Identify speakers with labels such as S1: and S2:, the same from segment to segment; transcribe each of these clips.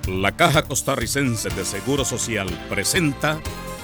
S1: La Caja Costarricense de Seguro Social presenta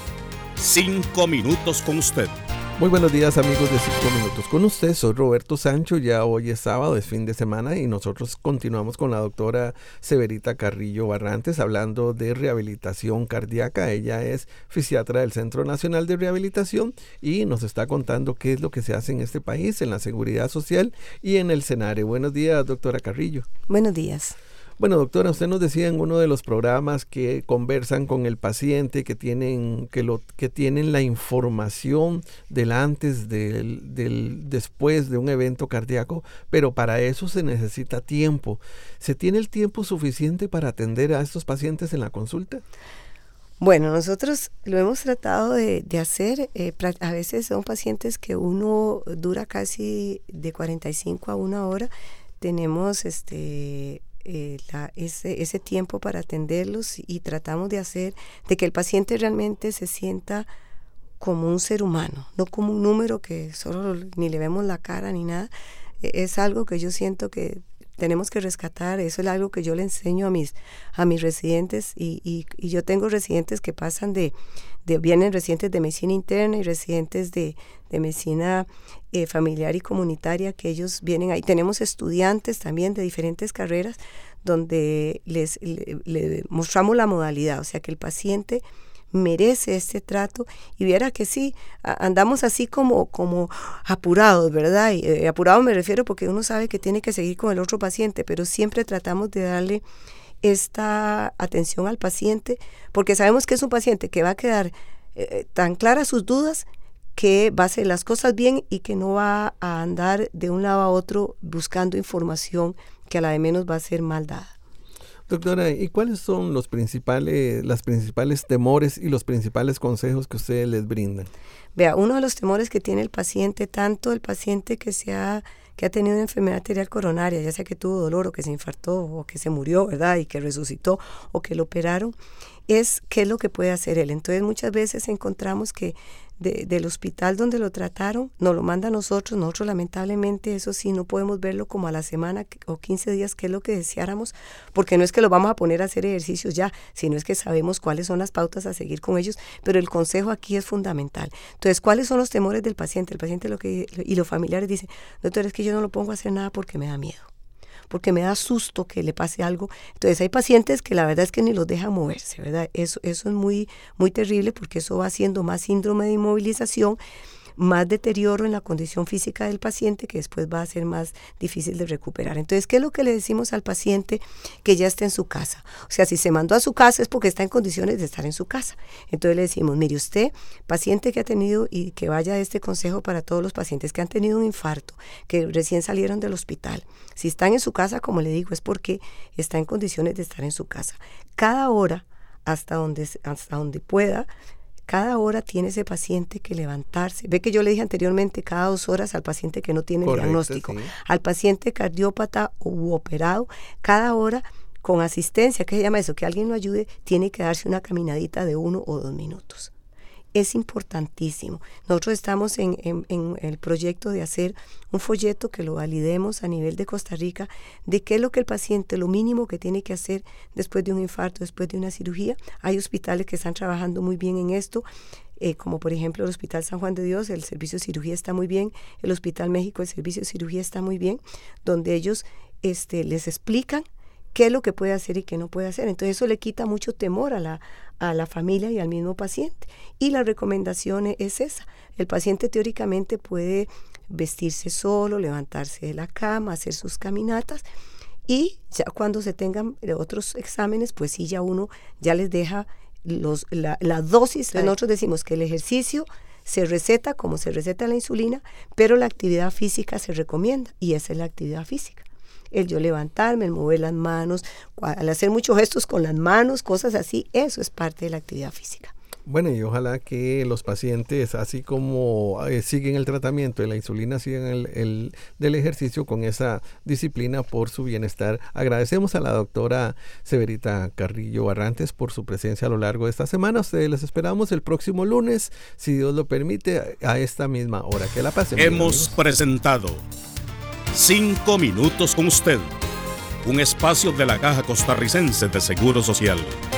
S1: 5 minutos con usted.
S2: Muy buenos días, amigos de 5 minutos con usted. Soy Roberto Sancho. Ya hoy es sábado, es fin de semana y nosotros continuamos con la doctora Severita Carrillo Barrantes hablando de rehabilitación cardíaca. Ella es fisiatra del Centro Nacional de Rehabilitación y nos está contando qué es lo que se hace en este país, en la seguridad social y en el SENARE. Buenos días, doctora Carrillo.
S3: Buenos días.
S2: Bueno, doctora, usted nos decía en uno de los programas que conversan con el paciente, que tienen la información del antes, del después de un evento cardíaco, pero para eso se necesita tiempo. ¿Se tiene el tiempo suficiente para atender a estos pacientes en la consulta?
S3: Bueno, nosotros lo hemos tratado de hacer. A veces son pacientes que uno dura casi de 45 a 1 hora. Tenemos ese tiempo para atenderlos y tratamos de hacer de que el paciente realmente se sienta como un ser humano, no como un número que solo ni le vemos la cara ni nada. Es algo que yo siento que tenemos que rescatar. Eso es algo que yo le enseño a mis residentes y yo tengo residentes que pasan vienen residentes de medicina interna y residentes de medicina familiar y comunitaria, que ellos vienen ahí. Tenemos estudiantes también de diferentes carreras donde le mostramos la modalidad, o sea que el paciente merece este trato y viera que sí, andamos así como apurados, ¿verdad? Y apurado me refiero porque uno sabe que tiene que seguir con el otro paciente, pero siempre tratamos de darle esta atención al paciente porque sabemos que es un paciente que va a quedar tan claras sus dudas que va a hacer las cosas bien y que no va a andar de un lado a otro buscando información que a la de menos va a ser mal dada.
S2: Doctora, ¿y cuáles son las principales temores y los principales consejos que ustedes les brindan?
S3: Vea, uno de los temores que tiene el paciente, tanto el paciente que ha tenido una enfermedad arterial coronaria, ya sea que tuvo dolor o que se infartó o que se murió, ¿verdad? Y que resucitó o que lo operaron, es qué es lo que puede hacer él. Entonces muchas veces encontramos que del hospital donde lo trataron, nos lo manda a nosotros lamentablemente, eso sí, no podemos verlo como a la semana o 15 días, que es lo que deseáramos, porque no es que lo vamos a poner a hacer ejercicios ya, sino es que sabemos cuáles son las pautas a seguir con ellos, pero el consejo aquí es fundamental. Entonces, ¿cuáles son los temores del paciente? El paciente y los familiares dicen, doctor, es que yo no lo pongo a hacer nada porque me da miedo, porque me da susto que le pase algo. Entonces hay pacientes que la verdad es que ni los dejan moverse, ¿verdad? Eso es muy, muy terrible porque eso va haciendo más síndrome de inmovilización, más deterioro en la condición física del paciente que después va a ser más difícil de recuperar. Entonces, ¿qué es lo que le decimos al paciente que ya está en su casa? O sea, si se mandó a su casa es porque está en condiciones de estar en su casa. Entonces le decimos, mire usted, paciente que ha tenido, y que vaya este consejo para todos los pacientes que han tenido un infarto, que recién salieron del hospital, si están en su casa, como le digo, es porque está en condiciones de estar en su casa. Cada hora, hasta donde pueda, cada hora tiene ese paciente que levantarse. Ve que yo le dije anteriormente, cada 2 horas al paciente que no tiene el diagnóstico. Sí. Al paciente cardiópata u operado, cada hora con asistencia, ¿qué se llama eso? Que alguien lo ayude, tiene que darse una caminadita de 1 o 2 minutos. Es importantísimo. Nosotros estamos en el proyecto de hacer un folleto que lo validemos a nivel de Costa Rica, de qué es lo que el paciente, lo mínimo que tiene que hacer después de un infarto, después de una cirugía. Hay hospitales que están trabajando muy bien en esto, como por ejemplo el Hospital San Juan de Dios, el servicio de cirugía está muy bien, el Hospital México, el servicio de cirugía está muy bien, donde ellos les explican qué es lo que puede hacer y qué no puede hacer. Entonces eso le quita mucho temor a la familia y al mismo paciente. Y la recomendación es esa. El paciente teóricamente puede vestirse solo, levantarse de la cama, hacer sus caminatas y ya cuando se tengan otros exámenes, pues sí, ya uno ya les deja la dosis. Nosotros decimos que el ejercicio se receta como se receta la insulina, pero la actividad física se recomienda y esa es la actividad física. El yo levantarme, el mover las manos, al hacer muchos gestos con las manos, cosas así, eso es parte de la actividad física.
S2: Bueno, y ojalá que los pacientes, así como siguen el tratamiento de la insulina, sigan el del ejercicio con esa disciplina por su bienestar. Agradecemos a la doctora Severita Carrillo Barrantes por su presencia a lo largo de esta semana. Ustedes les esperamos el próximo lunes, si Dios lo permite, a esta misma hora. Que la pasen.
S1: Hemos presentado 5 minutos con usted, un espacio de la Caja Costarricense de Seguro Social.